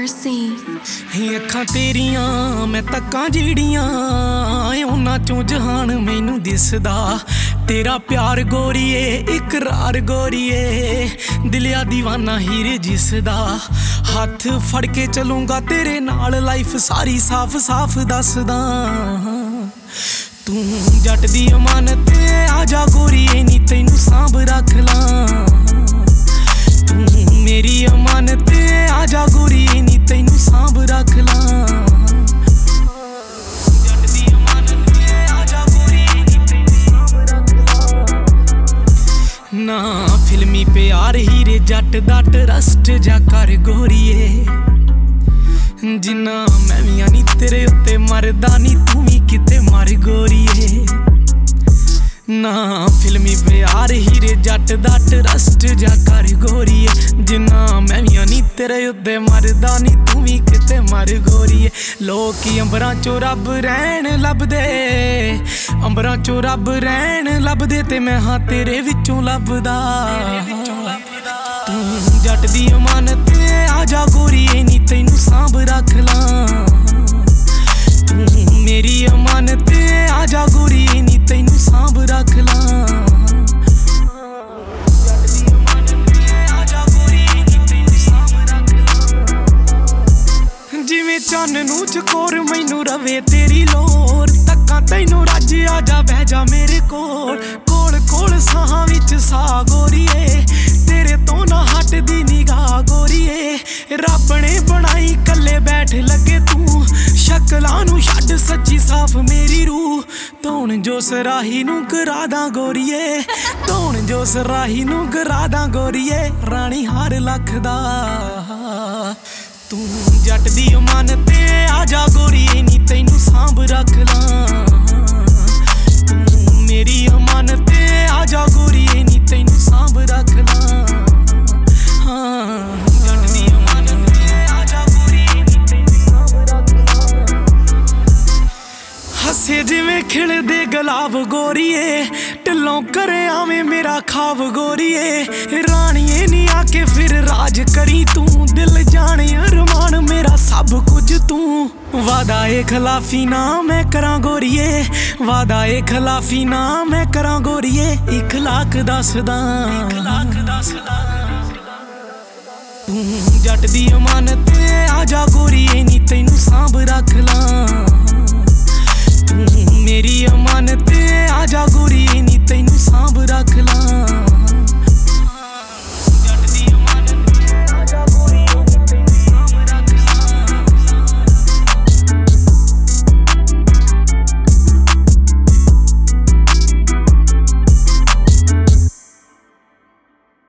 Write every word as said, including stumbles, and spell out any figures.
ही अखां तेरियां मैं तक्कां जीड़ियां उन्हां चों जहान मैनू दिसदा तेरा प्यार गोरीए इकरार गोरीए दिलिया दीवाना हीरे जिसदा हथ फड़ के चलूंगा तेरे नाल लाइफ सारी साफ साफ दसदा तू जट दी अमानत आजा गोरीए नी तैनू सांभ रख लां तू मेरी अमानत आजा गोरीए नी तैनू सांभ रख लां जट दी अमानत आजा गोरीए नी तैनू सांभ रख लां ना फिल्मी प्यार हीरे जट दा ट्रस्ट जा कर गोरीए जिन्ना मैं भी नी तेरे उत्ते मरदा नी तू भी किते मर गोरीए ना फिल्मी प्यार हीरे जट दा ट्रस्ट जा कर गोरीए जिन्ना मैं भी नी तेरे उत्ते मरदा नी तू भी किते मर गोरीए लोक अंबरां चो रब रहन लभदे अंबरां चो रब रहन लभदे ते मैं हां तेरे विचों लभदा तू जट दी अमानत आजा गोरीए नी तैनू सांभ रख लां तू मेरी अमानत आजा गोरीए नी तैनू सांभ रख लां जट दी अमानत आजा गोरीए नी तैनू सांभ रख लां जिवें चन्न नू चकोर मैनू रवे तेरी लोर तक्कां तैनू रज आजा बह जा मेरे कोल कोल कोल साहां विच सा गोरीए तेरे तो ना हटदी निगाह गोरीए रब ने बनाई कल्ले बैठ लगे तू शक्लां नू छड्ड सच्ची साफ मेरी रूह धोन जो सराही नू करा दा गोरीए धोन जो सराही नू करा दा गोरीए रानी हार लख दा तू जट दी अमानत आजा गोरीए नी तैनू सांभ रख लां तू मेरी अमानत आजा गोरीए नी तैनू सांभ रख लां हाँ जट दी अमानत आजा गोरीए नी तैनू सांभ रख लां हसे जिवें खिलदे गुलाब गोरीए ढिल्लों करे आवें मेरा खाब गोरीए राणीए नी आके फिर राज करी तू दिल जाने अरमान मेरा सब कुछ तू वादा ए खिलाफी ना मैं करां गोरीए वादा ए खिलाफी ना मैं करां गोरीए इक लाख दसदा तू जट दी अमानत आजा गोरीए नी तैनू सांभ रख लां तू मेरी अमानत आजा गोरीए नी तैनू सांभ रख लां।